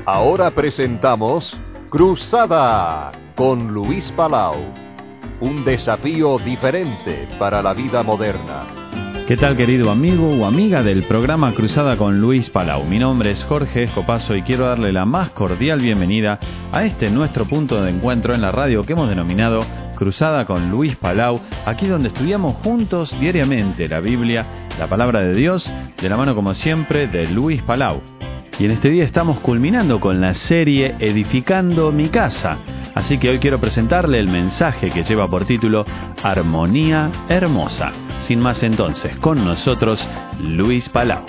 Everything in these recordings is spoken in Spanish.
Ahora presentamos Cruzada con Luis Palau. Un desafío diferente para la vida moderna. ¿Qué tal, querido amigo o amiga del programa Cruzada con Luis Palau? Mi nombre es Jorge Escopazo y quiero darle la más cordial bienvenida a este nuestro punto de encuentro en la radio que hemos denominado Cruzada con Luis Palau, aquí donde estudiamos juntos diariamente la Biblia, la Palabra de Dios, de la mano como siempre de Luis Palau. Y en este día estamos culminando con la serie Edificando mi casa. Así que hoy quiero presentarle el mensaje que lleva por título Armonía Hermosa. Sin más entonces, con nosotros, Luis Palau.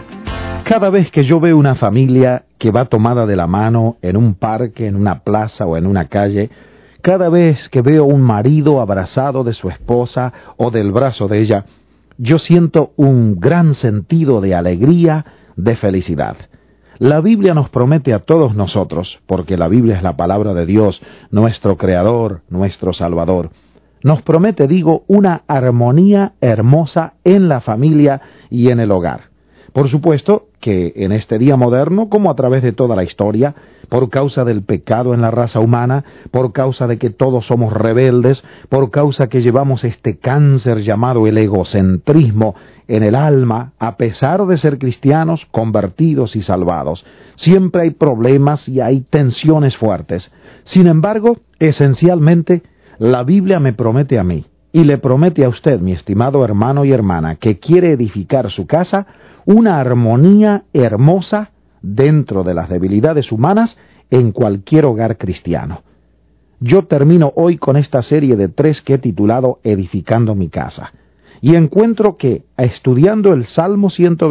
Cada vez que yo veo una familia que va tomada de la mano en un parque, en una plaza o en una calle, cada vez que veo un marido abrazado de su esposa o del brazo de ella, yo siento un gran sentido de alegría, de felicidad. La Biblia nos promete a todos nosotros, porque la Biblia es la palabra de Dios, nuestro Creador, nuestro Salvador. Nos promete, una armonía hermosa en la familia y en el hogar. Por supuesto que en este día moderno, como a través de toda la historia, por causa del pecado en la raza humana, por causa de que todos somos rebeldes, por causa que llevamos este cáncer llamado el egocentrismo en el alma, a pesar de ser cristianos, convertidos y salvados, siempre hay problemas y hay tensiones fuertes. Sin embargo, esencialmente, la Biblia me promete a mí, y le promete a usted, mi estimado hermano y hermana, que quiere edificar su casa, una armonía hermosa dentro de las debilidades humanas en cualquier hogar cristiano. Yo termino hoy con esta serie de 3 que he titulado Edificando mi casa. Y encuentro que, estudiando el Salmo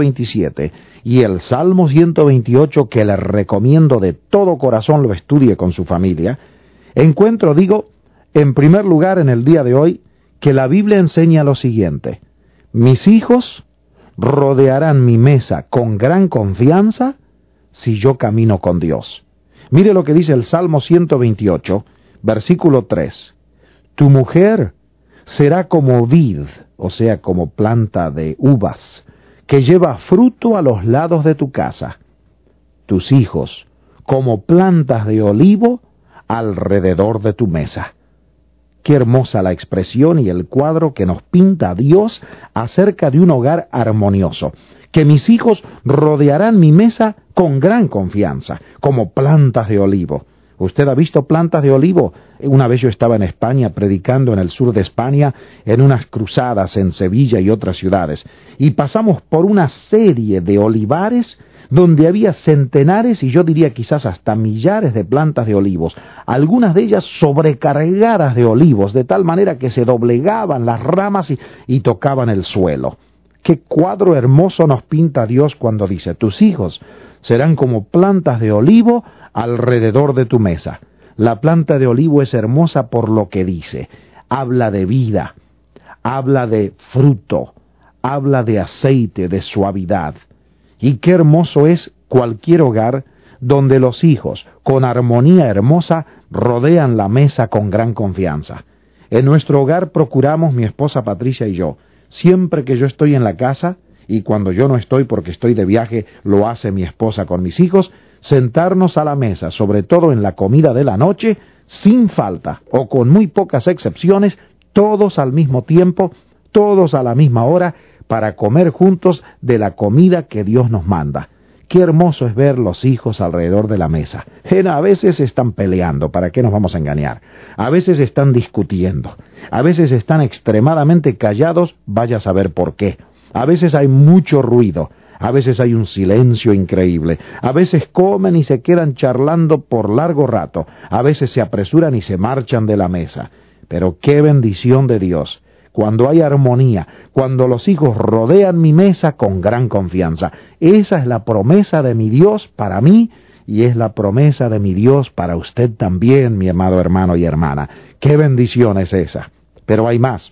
127 y el Salmo 128, que le recomiendo de todo corazón lo estudie con su familia, encuentro, en primer lugar en el día de hoy, que la Biblia enseña lo siguiente: mis hijos rodearán mi mesa con gran confianza si yo camino con Dios. Mire lo que dice el Salmo 128, versículo 3. Tu mujer será como vid, o sea, como planta de uvas, que lleva fruto a los lados de tu casa. Tus hijos como plantas de olivo alrededor de tu mesa. Qué hermosa la expresión y el cuadro que nos pinta Dios acerca de un hogar armonioso. Que mis hijos rodearán mi mesa con gran confianza, como plantas de olivo. ¿Usted ha visto plantas de olivo? Una vez yo estaba en España predicando en el sur de España, en unas cruzadas en Sevilla y otras ciudades, y pasamos por una serie de olivares donde había centenares y yo diría quizás hasta millares de plantas de olivos, algunas de ellas sobrecargadas de olivos, de tal manera que se doblegaban las ramas y tocaban el suelo. Qué cuadro hermoso nos pinta Dios cuando dice: tus hijos serán como plantas de olivo alrededor de tu mesa. La planta de olivo es hermosa por lo que dice. Habla de vida, habla de fruto, habla de aceite, de suavidad. Y qué hermoso es cualquier hogar donde los hijos, con armonía hermosa, rodean la mesa con gran confianza. En nuestro hogar procuramos, mi esposa Patricia y yo, siempre que yo estoy en la casa, y cuando yo no estoy porque estoy de viaje, lo hace mi esposa con mis hijos, sentarnos a la mesa, sobre todo en la comida de la noche, sin falta, o con muy pocas excepciones, todos al mismo tiempo, todos a la misma hora, para comer juntos de la comida que Dios nos manda. Qué hermoso es ver los hijos alrededor de la mesa. A veces están peleando, ¿para qué nos vamos a engañar? A veces están discutiendo, a veces están extremadamente callados, vaya a saber por qué. A veces hay mucho ruido, a veces hay un silencio increíble, a veces comen y se quedan charlando por largo rato, a veces se apresuran y se marchan de la mesa. Pero qué bendición de Dios, cuando hay armonía, cuando los hijos rodean mi mesa con gran confianza. Esa es la promesa de mi Dios para mí y es la promesa de mi Dios para usted también, mi amado hermano y hermana. ¡Qué bendición es esa! Pero hay más.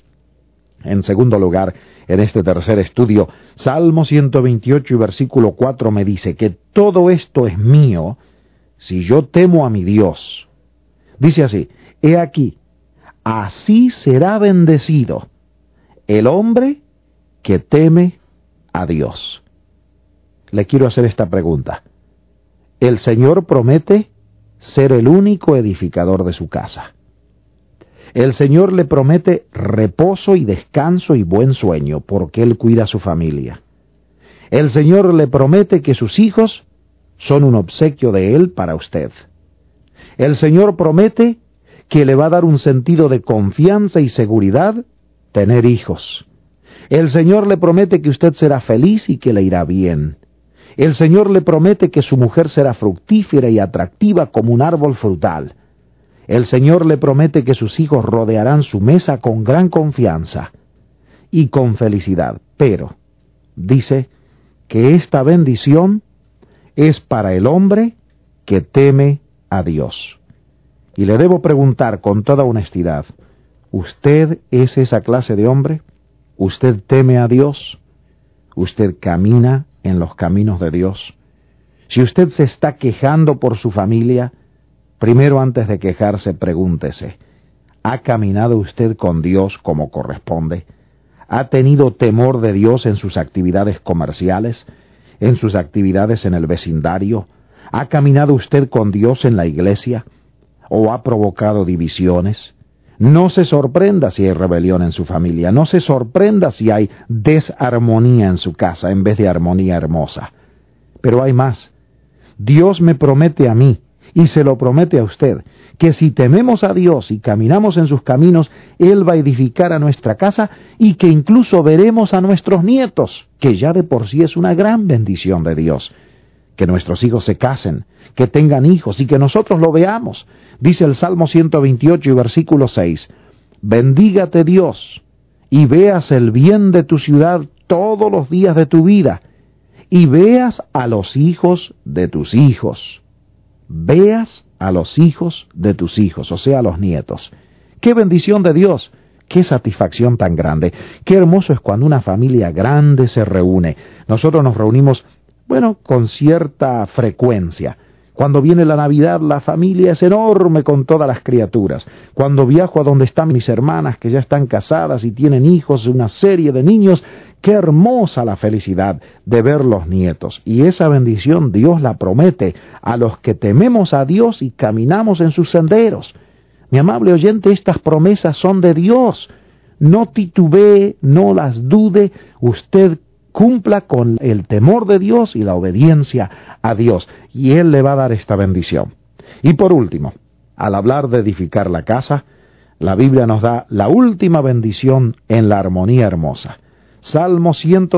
En segundo lugar, en este tercer estudio, Salmo 128 y versículo 4 me dice que todo esto es mío si yo temo a mi Dios. Dice así: he aquí, así será bendecido el hombre que teme a Dios. Le quiero hacer esta pregunta. el Señor promete ser el único edificador de su casa. El Señor le promete reposo y descanso y buen sueño, porque Él cuida a su familia. El Señor le promete que sus hijos son un obsequio de Él para usted. El Señor promete que le va a dar un sentido de confianza y seguridad tener hijos. El Señor le promete que usted será feliz y que le irá bien. El Señor le promete que su mujer será fructífera y atractiva como un árbol frutal. El Señor le promete que sus hijos rodearán su mesa con gran confianza y con felicidad. Pero dice que esta bendición es para el hombre que teme a Dios. Y le debo preguntar con toda honestidad, ¿usted es esa clase de hombre? ¿Usted teme a Dios? ¿Usted camina en los caminos de Dios? Si usted se está quejando por su familia, primero antes de quejarse, pregúntese, ¿ha caminado usted con Dios como corresponde? ¿Ha tenido temor de Dios en sus actividades comerciales, en sus actividades en el vecindario? ¿Ha caminado usted con Dios en la iglesia? ¿O ha provocado divisiones? No se sorprenda si hay rebelión en su familia, no se sorprenda si hay desarmonía en su casa en vez de armonía hermosa. Pero hay más. Dios me promete a mí, y se lo promete a usted, que si tememos a Dios y caminamos en sus caminos, Él va a edificar a nuestra casa y que incluso veremos a nuestros nietos, que ya de por sí es una gran bendición de Dios. Que nuestros hijos se casen, que tengan hijos y que nosotros lo veamos. Dice el Salmo 128 y versículo 6, «Bendígate Dios, y veas el bien de tu ciudad todos los días de tu vida, y veas a los hijos de tus hijos». Veas a los hijos de tus hijos, o sea, a los nietos. ¡Qué bendición de Dios! ¡Qué satisfacción tan grande! ¡Qué hermoso es cuando una familia grande se reúne! Nosotros nos reunimos, con cierta frecuencia. Cuando viene la Navidad, la familia es enorme con todas las criaturas. Cuando viajo a donde están mis hermanas, que ya están casadas y tienen hijos, una serie de niños, qué hermosa la felicidad de ver los nietos. Y esa bendición Dios la promete a los que tememos a Dios y caminamos en sus senderos. Mi amable oyente, estas promesas son de Dios. No titubee, no las dude, usted cumpla con el temor de Dios y la obediencia a Dios, y Él le va a dar esta bendición. Y por último, al hablar de edificar la casa, la Biblia nos da la última bendición en la armonía hermosa. Salmo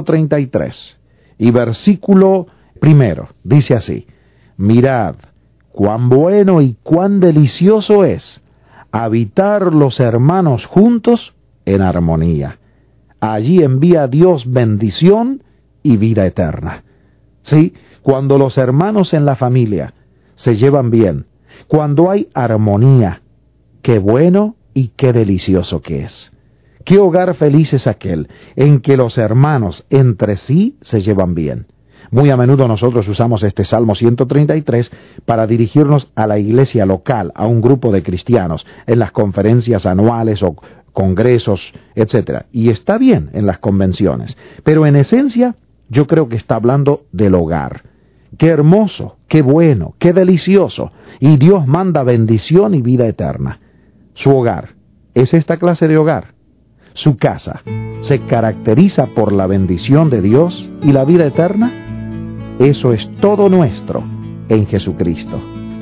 133 y versículo 1, dice así, «Mirad, cuán bueno y cuán delicioso es habitar los hermanos juntos en armonía. Allí envía Dios bendición y vida eterna». Sí, cuando los hermanos en la familia se llevan bien, cuando hay armonía, qué bueno y qué delicioso que es. Qué hogar feliz es aquel en que los hermanos entre sí se llevan bien. Muy a menudo nosotros usamos este Salmo 133 para dirigirnos a la iglesia local, a un grupo de cristianos, en las conferencias anuales o congresos, etc. Y está bien en las convenciones, pero en esencia yo creo que está hablando del hogar. Qué hermoso, qué bueno, qué delicioso. Y Dios manda bendición y vida eterna. Su hogar es esta clase de hogar. Su casa se caracteriza por la bendición de Dios y la vida eterna. Eso es todo nuestro en Jesucristo.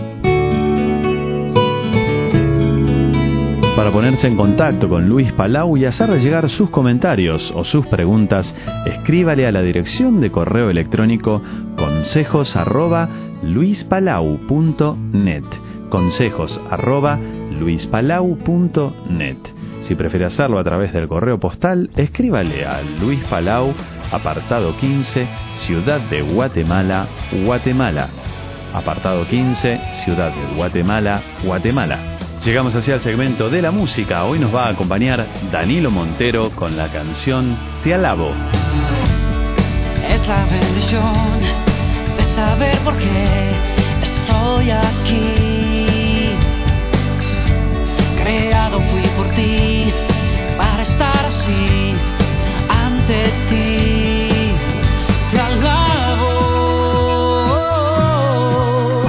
Para ponerse en contacto con Luis Palau y hacerle llegar sus comentarios o sus preguntas, escríbale a la dirección de correo electrónico consejos@luispalau.net. consejos@luispalau.net. Si prefiere hacerlo a través del correo postal, escríbale a Luis Palau, apartado 15, Ciudad de Guatemala, Guatemala. Apartado 15, Ciudad de Guatemala, Guatemala. Llegamos hacia el segmento de la música. Hoy nos va a acompañar Danilo Montero con la canción Te Alabo. Es la bendición de saber por qué estoy aquí. Creado fui por ti para estar así ante ti. Te alabo.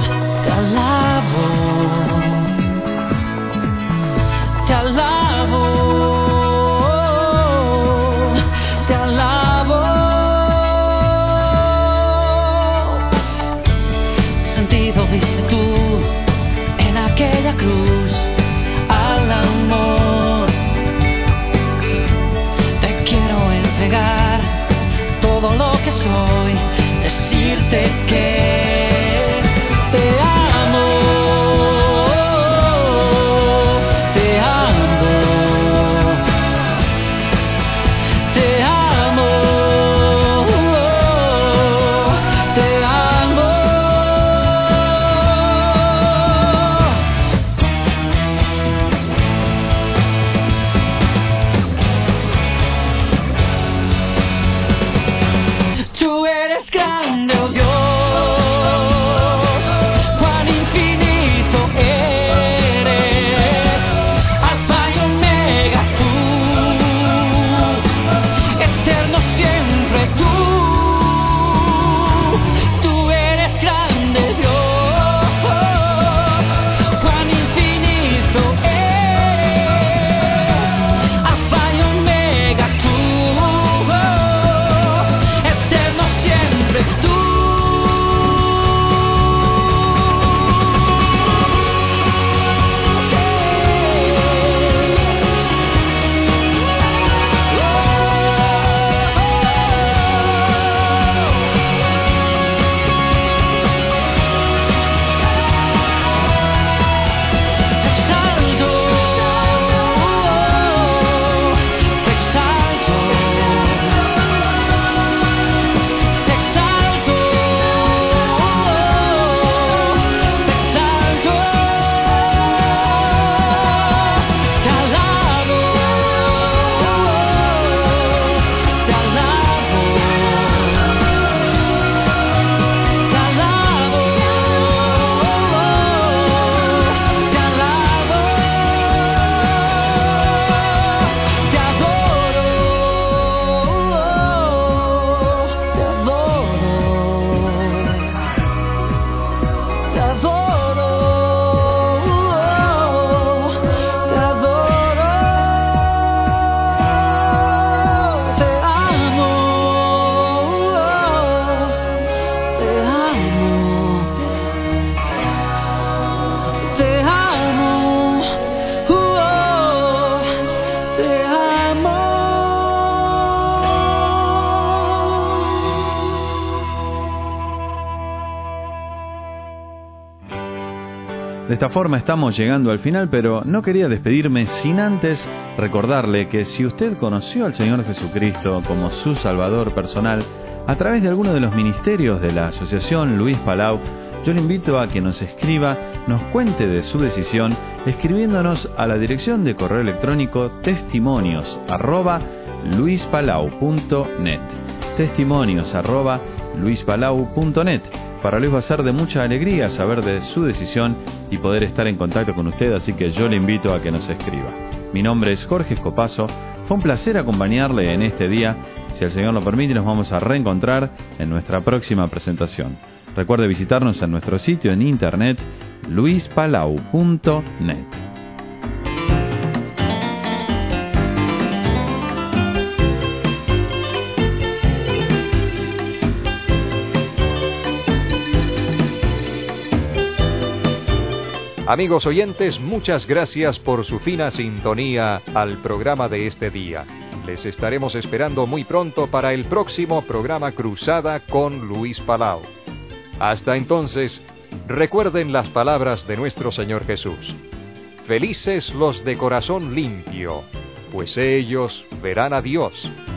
De esta forma estamos llegando al final, pero no quería despedirme sin antes recordarle que si usted conoció al Señor Jesucristo como su Salvador personal a través de alguno de los ministerios de la Asociación Luis Palau, yo le invito a que nos escriba, nos cuente de su decisión, escribiéndonos a la dirección de correo electrónico testimonios@luispalau.net. testimonios@luispalau.net. Para Luis va a ser de mucha alegría saber de su decisión y poder estar en contacto con usted, así que yo le invito a que nos escriba. Mi nombre es Jorge Escopazo, fue un placer acompañarle en este día. Si el Señor lo permite, nos vamos a reencontrar en nuestra próxima presentación. Recuerde visitarnos en nuestro sitio en internet luispalau.net. Amigos oyentes, muchas gracias por su fina sintonía al programa de este día. Les estaremos esperando muy pronto para el próximo programa Cruzada con Luis Palau. Hasta entonces, recuerden las palabras de nuestro Señor Jesús. Felices los de corazón limpio, pues ellos verán a Dios.